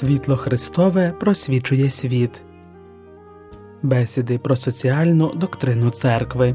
Світло Христове просвічує світ. Бесіди про соціальну доктрину церкви.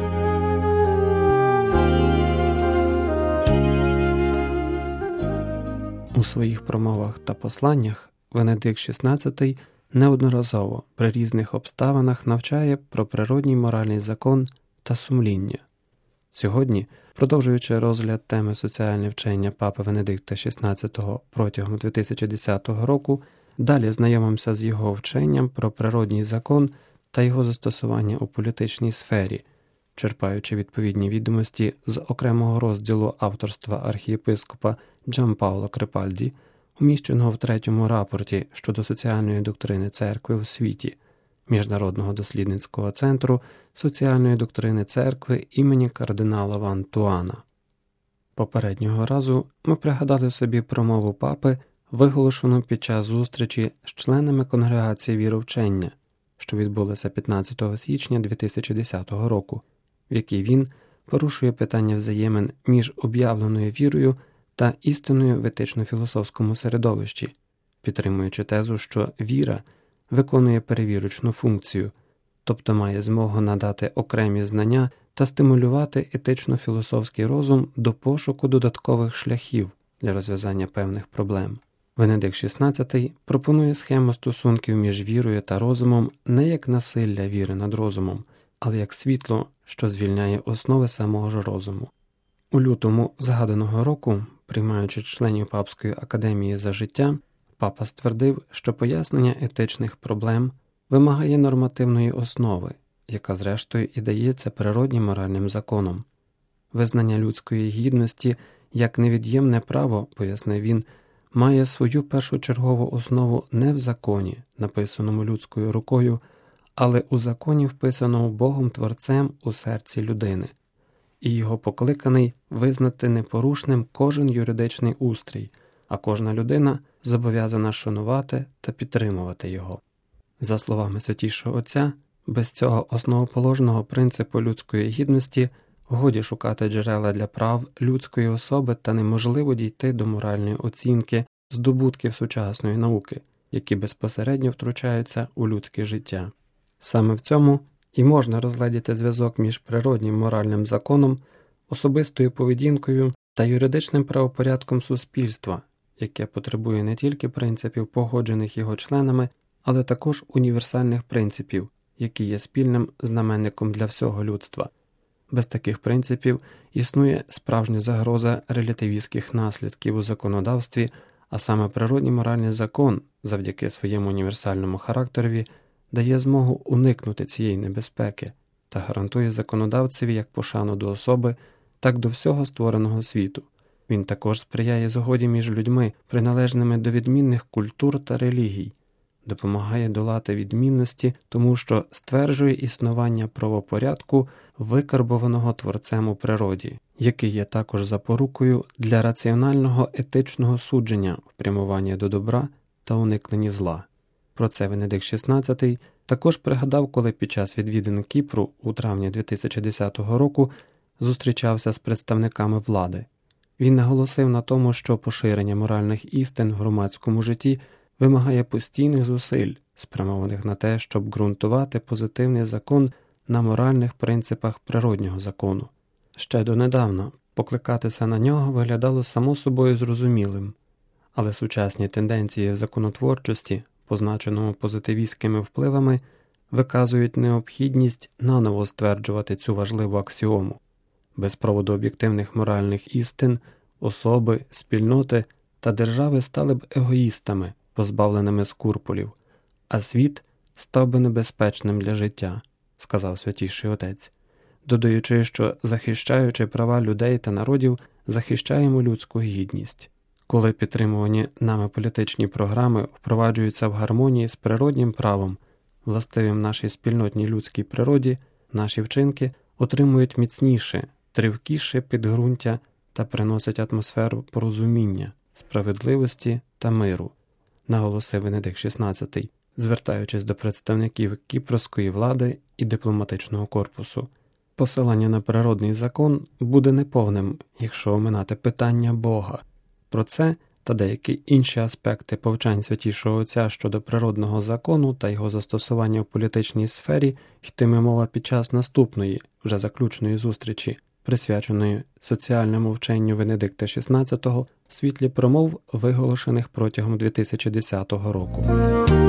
У своїх промовах та посланнях Венедикт XVI неодноразово при різних обставинах навчає про природній моральний закон та сумління. Сьогодні, продовжуючи розгляд теми соціальне вчення Папи Венедикта XVI протягом 2010 року, далі знайомимося з його вченням про природній закон та його застосування у політичній сфері, черпаючи відповідні відомості з окремого розділу авторства архієпископа Джанпаоло Крепальді, уміщеного в третьому рапорті щодо соціальної доктрини церкви у світі Міжнародного дослідницького центру соціальної доктрини церкви імені кардинала Ван Туана. Попереднього разу ми пригадали собі промову папи, виголошену під час зустрічі з членами Конгрегації віровчення, що відбулося 15 січня 2010 року, в якій він порушує питання взаємин між об'явленою вірою та істиною в етично-філософському середовищі, підтримуючи тезу, що віра виконує перевірочну функцію, тобто має змогу надати окремі знання та стимулювати етично-філософський розум до пошуку додаткових шляхів для розв'язання певних проблем. Венедикт XVI пропонує схему стосунків між вірою та розумом не як насилля віри над розумом, але як світло, що звільняє основи самого ж розуму. У лютому згаданого року, приймаючи членів Папської академії за життя, папа ствердив, що пояснення етичних проблем вимагає нормативної основи, яка зрештою і дається природнім моральним законом. Визнання людської гідності як невід'ємне право, пояснив він, має свою першочергову основу не в законі, написаному людською рукою, але у законі, вписаному Богом-творцем у серці людини, і його покликаний визнати непорушним кожен юридичний устрій, а кожна людина зобов'язана шанувати та підтримувати його. За словами Святішого Отця, без цього основоположного принципу людської гідності годі шукати джерела для прав людської особи та неможливо дійти до моральної оцінки здобутків сучасної науки, які безпосередньо втручаються у людське життя. Саме в цьому і можна розгледіти зв'язок між природнім моральним законом, особистою поведінкою та юридичним правопорядком суспільства, яке потребує не тільки принципів, погоджених його членами, але також універсальних принципів, які є спільним знаменником для всього людства. Без таких принципів існує справжня загроза релятивістських наслідків у законодавстві, а саме природній моральний закон, завдяки своєму універсальному характерові, дає змогу уникнути цієї небезпеки та гарантує законодавцеві як пошану до особи, так до всього створеного світу. Він також сприяє згоді між людьми, приналежними до відмінних культур та релігій, допомагає долати відмінності, тому що стверджує існування правопорядку, викарбованого Творцем у природі, який є також запорукою для раціонального етичного судження в прямуванні до добра та уникненні зла. Про це Венедикт XVI також пригадав, коли під час відвідин Кіпру у травні 2010 року зустрічався з представниками влади. Він наголосив на тому, що поширення моральних істин в громадському житті вимагає постійних зусиль, спрямованих на те, щоб ґрунтувати позитивний закон на моральних принципах природнього закону. Ще донедавна покликатися на нього виглядало само собою зрозумілим, але сучасні тенденції в законотворчості, позначеному позитивістськими впливами, виказують необхідність наново стверджувати цю важливу аксіому. Без проводу об'єктивних моральних істин особи, спільноти та держави стали б егоїстами, позбавленими скурпулів, а світ став би небезпечним для життя, сказав Святіший Отець, додаючи, що захищаючи права людей та народів, захищаємо людську гідність. Коли підтримувані нами політичні програми впроваджуються в гармонії з природнім правом, властивим нашій спільнотній людській природі, наші вчинки отримують міцніше, тривкіше підґрунтя та приносять атмосферу порозуміння, справедливості та миру, наголосив Венедикт XVI, звертаючись до представників кіпрської влади і дипломатичного корпусу. Посилання на природний закон буде неповним, якщо оминати питання Бога. Про це та деякі інші аспекти повчань Святішого Отця щодо природного закону та його застосування в політичній сфері йтиме мова під час наступної, вже заключної зустрічі, присвяченої соціальному вченню Венедикта XVI в світлі промов, виголошених протягом 2010 року.